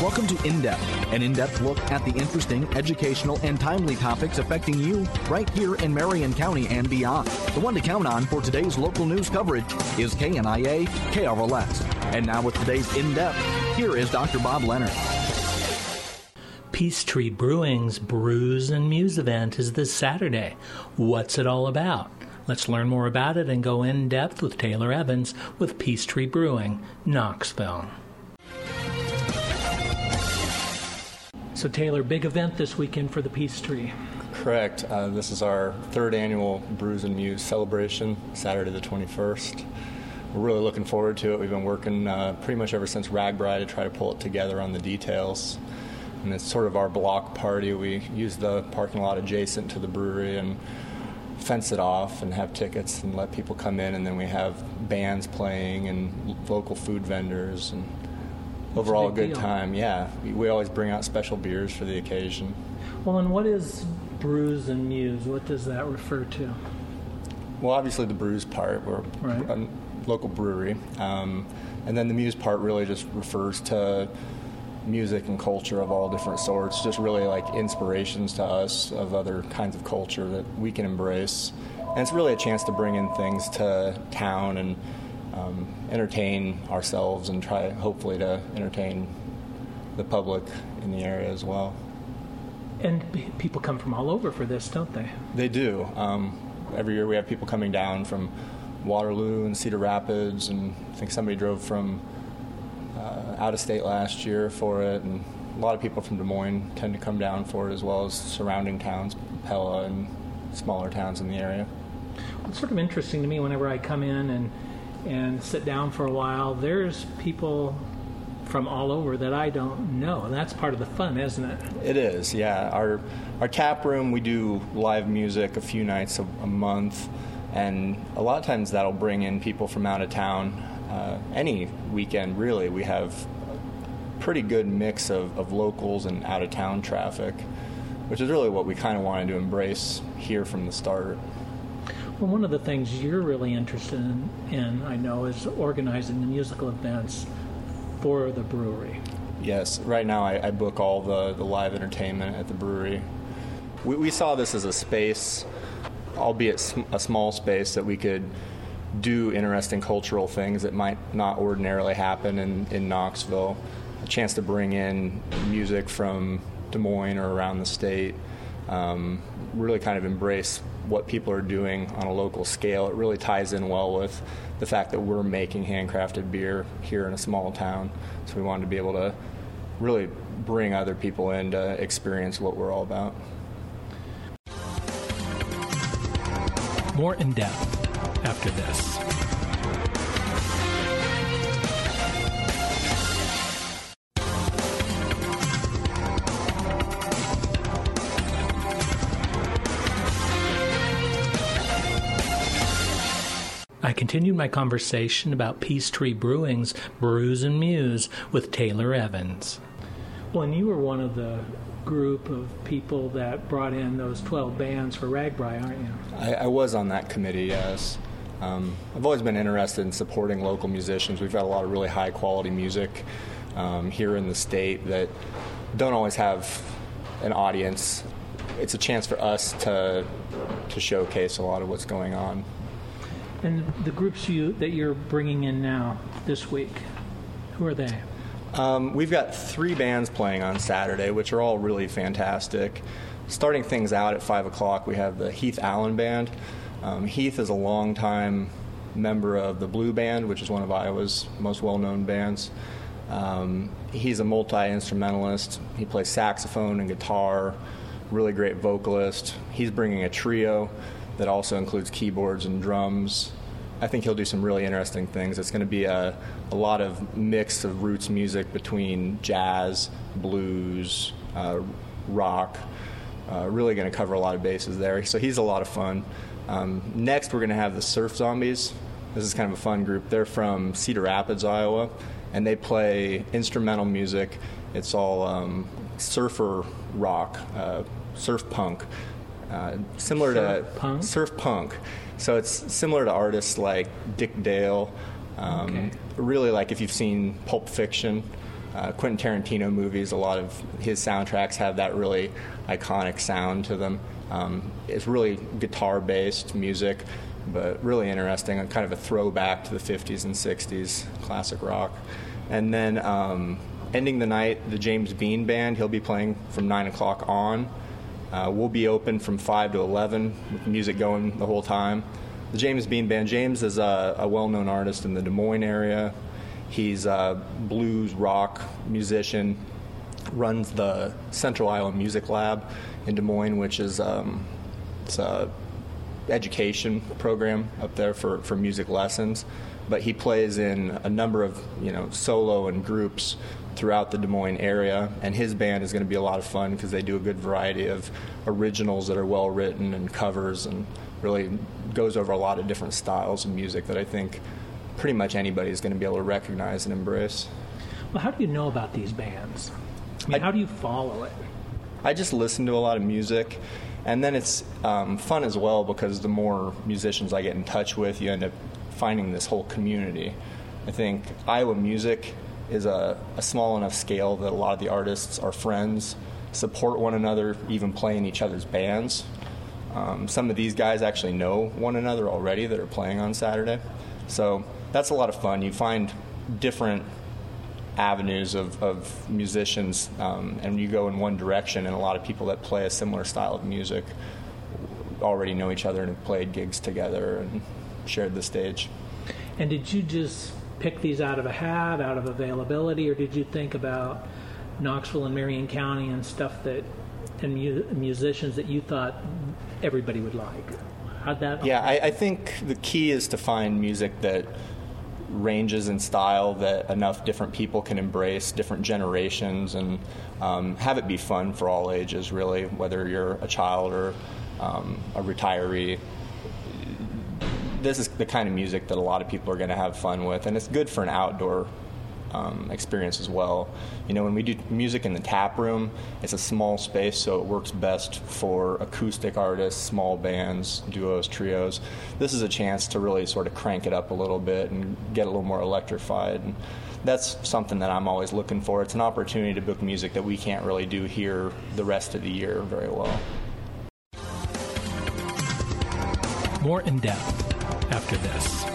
Welcome to In Depth, an in-depth look at the interesting, educational, and timely topics affecting you right here in Marion County and beyond. The one to count on for today's local news coverage is KNIA KRLS. And now with today's In Depth, here is Dr. Bob Leonard. Peachtree Brewing's Brews and Muse event is this Saturday. What's it all about? Let's learn more about it and go in depth with Taylor Evans with Peachtree Brewing, Knoxville. So Taylor, big event this weekend for the Peachtree. Correct. This is our third annual Brews and Muse celebration, Saturday the 21st. We're really looking forward to it. We've been working pretty much ever since RAGBRAI to try to pull it together on the details. And it's sort of our block party. We use the parking lot adjacent to the brewery and fence it off and have tickets and let people come in. And then we have bands playing and local food vendors and overall a good time. Yeah, we always bring out special beers for the occasion. Well, and what is Brews and Muse? What does that refer to? Well, obviously the brews part. We're a local brewery. And then the Muse part really just refers to music and culture of all different sorts, just really like inspirations to us of other kinds of culture that we can embrace. And it's really a chance to bring in things to town and entertain ourselves and try hopefully to entertain the public in the area as well. And people come from all over for this, don't they? They do. Every year we have people coming down from Waterloo and Cedar Rapids, and I think somebody drove from out of state last year for it, and a lot of people from Des Moines tend to come down for it, as well as surrounding towns, Pella and smaller towns in the area. Well, it's sort of interesting to me whenever I come in and sit down for a while, there's people from all over that I don't know, and that's part of the fun, isn't it? It is, yeah. Our tap room, we do live music a few nights a month, and a lot of times that'll bring in people from out of town. Any weekend, really, we have a pretty good mix of locals and out-of-town traffic, which is really what we kind of wanted to embrace here from the start. Well, one of the things you're really interested in, I know, is organizing the musical events for the brewery. Yes, right now I book all the live entertainment at the brewery. We saw this as a space, albeit a small space, that we could do interesting cultural things that might not ordinarily happen in Knoxville. A chance to bring in music from Des Moines or around the state, really kind of embrace what people are doing on a local scale. It really ties in well with the fact that we're making handcrafted beer here in a small town. So we wanted to be able to really bring other people in to experience what we're all about. More in depth after this. I continued my conversation about Peachtree Brewing's Brews and Muse with Taylor Evans. Well, and you were one of the group of people that brought in those 12 bands for RAGBRAI, aren't you? I was on that committee, yes. I've always been interested in supporting local musicians. We've got a lot of really high-quality music here in the state that don't always have an audience. It's a chance for us to showcase a lot of what's going on. And the groups that you're bringing in now this week, who are they? We've got 3 bands playing on Saturday, which are all really fantastic. Starting things out at 5 o'clock, we have the Heath Allen Band. Heath is a longtime member of the Blue Band, which is one of Iowa's most well-known bands. He's a multi-instrumentalist. He plays saxophone and guitar, really great vocalist. He's bringing a trio that also includes keyboards and drums. I think he'll do some really interesting things. It's going to be a lot of mix of roots music between jazz, blues, rock. Really going to cover a lot of bases there. So he's a lot of fun. Next, we're going to have the Surf Zombies. This is kind of a fun group. They're from Cedar Rapids, Iowa, and they play instrumental music. It's all surfer rock, surf punk. Similar to surf punk. So it's similar to artists like Dick Dale. Really, like if you've seen Pulp Fiction, Quentin Tarantino movies, a lot of his soundtracks have that really iconic sound to them. It's really guitar-based music, but really interesting, kind of a throwback to the 50s and 60s classic rock. And then ending the night, the James Bean Band, he'll be playing from 9 o'clock on. We'll be open from 5 to 11 with music going the whole time. The James Bean Band, James is a well-known artist in the Des Moines area. He's a blues rock musician, runs the Central Iowa Music Lab in Des Moines, which is it's a education program up there for music lessons. But he plays in a number of solo and groups throughout the Des Moines area, and his band is going to be a lot of fun because they do a good variety of originals that are well written and covers, and really goes over a lot of different styles of music that I think pretty much anybody is going to be able to recognize and embrace. Well, how do you know about these bands? I mean, how do you follow it? I just listen to a lot of music, and then it's fun as well because the more musicians I get in touch with, you end up finding this whole community. I think Iowa music is a small enough scale that a lot of the artists are friends, support one another, even play in each other's bands. Some of these guys actually know one another already that are playing on Saturday. So that's a lot of fun. You find different avenues of musicians, and you go in one direction, and a lot of people that play a similar style of music already know each other and have played gigs together and shared the stage. And did you just pick these out of a hat, out of availability, or did you think about Knoxville and Marion County and stuff and musicians that you thought everybody would like? How'd that? Yeah, I think the key is to find music that ranges in style, that enough different people can embrace, different generations, and have it be fun for all ages, really, whether you're a child or a retiree. This is the kind of music that a lot of people are going to have fun with, and it's good for an outdoor experience as well. When we do music in the tap room, it's a small space, so it works best for acoustic artists, small bands, duos, trios. This is a chance to really sort of crank it up a little bit and get a little more electrified. And that's something that I'm always looking for. It's an opportunity to book music that we can't really do here the rest of the year very well. More in depth after this.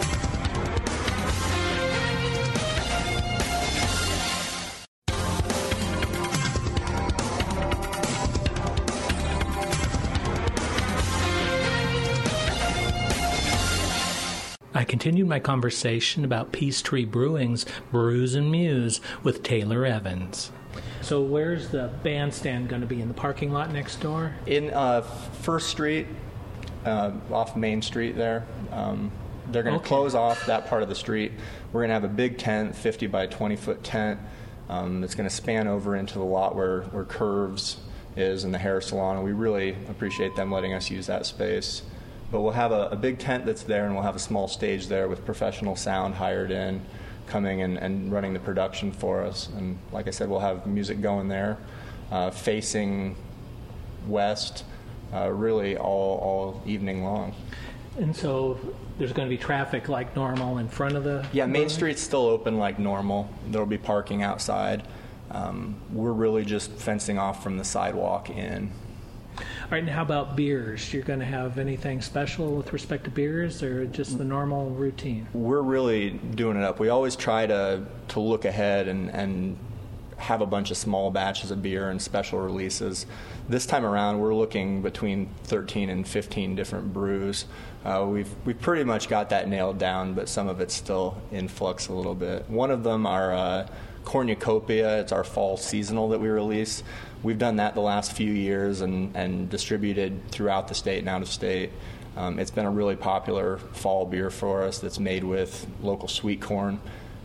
I continued my conversation about Peachtree Brewing's Brews and Muse with Taylor Evans. So where's the bandstand going to be? In the parking lot next door? In First Street, off Main Street there. They're going to close off that part of the street. We're going to have a big tent, 50 by 20 foot tent. That's going to span over into the lot where Curves is and the hair salon. And we really appreciate them letting us use that space. But we'll have a big tent that's there, and we'll have a small stage there with professional sound hired in, coming and running the production for us. And like I said, we'll have music going there, facing west, really all evening long. And so there's going to be traffic like normal in front of the... Yeah, Main Street's still open like normal. There'll be parking outside. We're really just fencing off from the sidewalk in. All right, and how about beers? You're going to have anything special with respect to beers, or just the normal routine? We're really doing it up. We always try to look ahead and have a bunch of small batches of beer and special releases. This time around, we're looking between 13 and 15 different brews. We've pretty much got that nailed down, but some of it's still in flux a little bit. One of them, our Cornucopia, it's our fall seasonal that we release. We've done that the last few years and distributed throughout the state and out of state. It's been a really popular fall beer for us that's made with local sweet corn.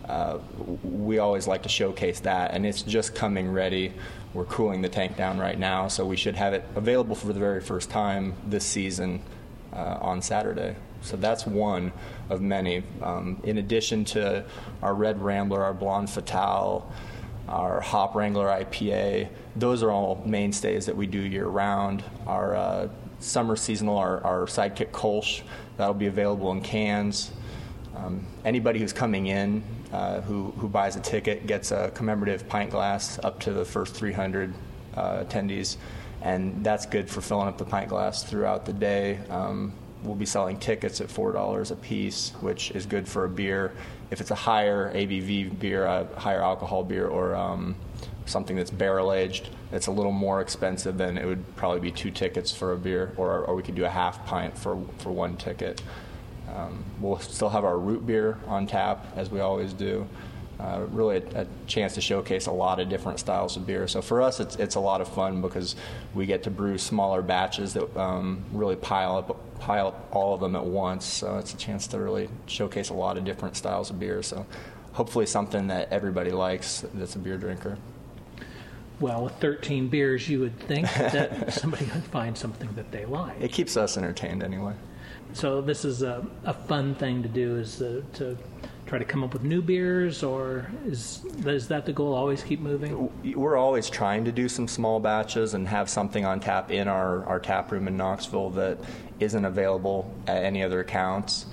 We always like to showcase that, and it's just coming ready. We're cooling the tank down right now, so we should have it available for the very first time this season on Saturday. So that's one of many. In addition to our Red Rambler, our Blonde Fatale, our Hop Wrangler IPA, those are all mainstays that we do year-round. Our summer seasonal, our Sidekick Kolsch, that'll be available in cans. Anybody who's coming in who buys a ticket gets a commemorative pint glass up to the first 300 attendees, and that's good for filling up the pint glass throughout the day. We'll be selling tickets at $4 a piece, which is good for a beer. If it's a higher ABV beer, a higher alcohol beer, or something that's barrel-aged, it's a little more expensive. Then it would probably be 2 tickets for a beer, or we could do a half pint for 1 ticket. We'll still have our root beer on tap, as we always do. Really a chance to showcase a lot of different styles of beer. So for us, it's a lot of fun because we get to brew smaller batches that really pile up all of them at once. So it's a chance to really showcase a lot of different styles of beer. So hopefully something that everybody likes that's a beer drinker. Well, with 13 beers, you would think that somebody would find something that they like. It keeps us entertained anyway. So this is a fun thing to do, is to try to come up with new beers, or is that the goal, always keep moving? We're always trying to do some small batches and have something on tap in our tap room in Knoxville that isn't available at any other accounts.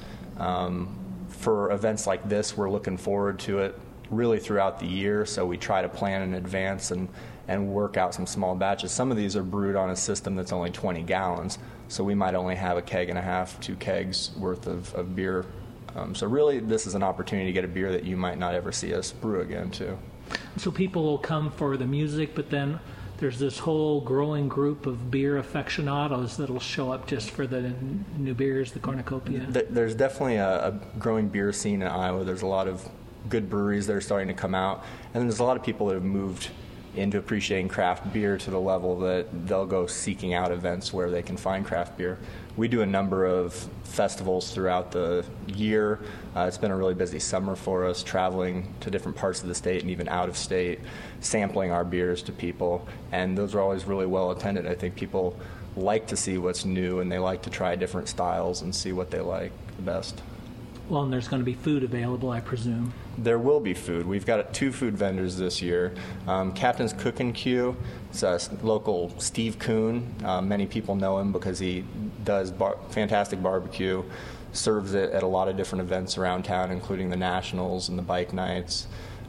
For events like this, we're looking forward to it really throughout the year, so we try to plan in advance and work out some small batches. Some of these are brewed on a system that's only 20 gallons, so we might only have a keg and a half, 2 kegs worth of beer. So really, this is an opportunity to get a beer that you might not ever see us brew again, too. So people will come for the music, but then there's this whole growing group of beer aficionados that'll show up just for the new beers, the cornucopia. There's definitely a growing beer scene in Iowa. There's a lot of good breweries that are starting to come out, and there's a lot of people that have moved into appreciating craft beer to the level that they'll go seeking out events where they can find craft beer. We do a number of festivals throughout the year. It's been a really busy summer for us, traveling to different parts of the state and even out of state, sampling our beers to people, and those are always really well attended. I think people like to see what's new, and they like to try different styles and see what they like the best. Well, and there's going to be food available, I presume. There will be food. We've got 2 food vendors this year. Captain's Cook and Q. It's a local Steve Kuhn. Many people know him because he does fantastic barbecue, serves it at a lot of different events around town, including the Nationals and the bike nights.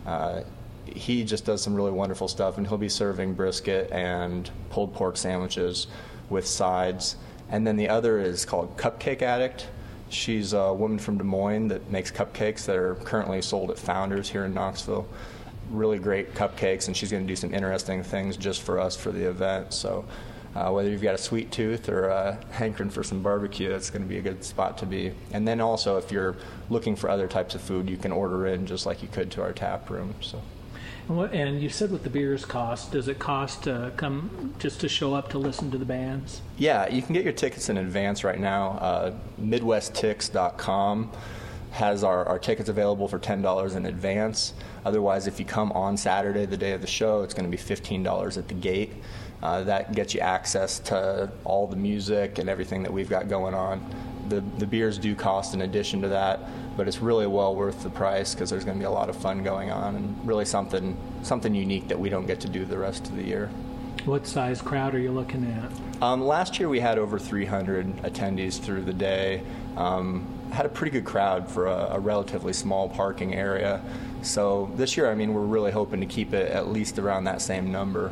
He just does some really wonderful stuff, and he'll be serving brisket and pulled pork sandwiches with sides. And then the other is called Cupcake Addict. She's a woman from Des Moines that makes cupcakes that are currently sold at Founders here in Knoxville. Really great cupcakes, and she's going to do some interesting things just for us for the event. So whether you've got a sweet tooth or a hankering for some barbecue, it's going to be a good spot to be. And then also, if you're looking for other types of food, you can order in just like you could to our tap room. So. And you said what the beers cost. Does it cost to come just to show up to listen to the bands? Yeah, you can get your tickets in advance right now. MidwestTix.com has our tickets available for $10 in advance. Otherwise, if you come on Saturday, the day of the show, it's going to be $15 at the gate. That gets you access to all the music and everything that we've got going on. The beers do cost in addition to that, but it's really well worth the price because there's going to be a lot of fun going on and really something unique that we don't get to do the rest of the year. What size crowd are you looking at? Last year we had over 300 attendees through the day. Had a pretty good crowd for a relatively small parking area. So this year, we're really hoping to keep it at least around that same number.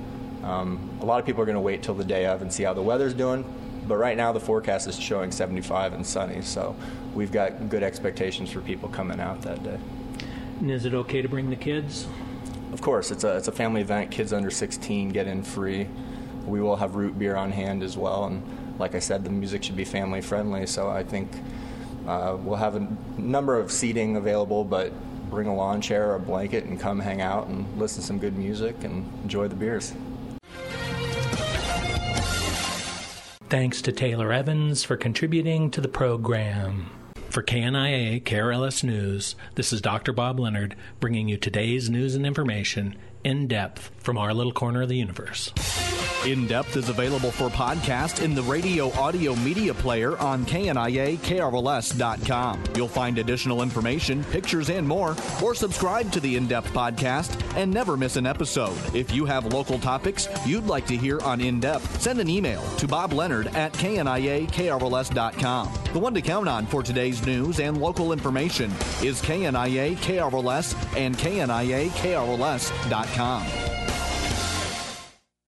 A lot of people are going to wait till the day of and see how the weather's doing. But right now the forecast is showing 75 and sunny, so we've got good expectations for people coming out that day. And is it okay to bring the kids? Of course, it's a family event. Kids under 16 get in free. We will have root beer on hand as well, and like I said, the music should be family friendly, so I think we'll have a number of seating available, but bring a lawn chair or a blanket and come hang out and listen to some good music and enjoy the beers. Thanks to Taylor Evans for contributing to the program. For KNIA KRLS News, this is Dr. Bob Leonard bringing you today's news and information in depth from our little corner of the universe. In Depth is available for podcast in the radio audio media player on KNIA-KRLS.com. You'll find additional information, pictures, and more, or subscribe to the In Depth podcast and never miss an episode. If you have local topics you'd like to hear on In Depth, send an email to Bob Leonard at KNIA-KRLS.com. The one to count on for today's news and local information is KNIA-KRLS and KNIA-KRLS.com.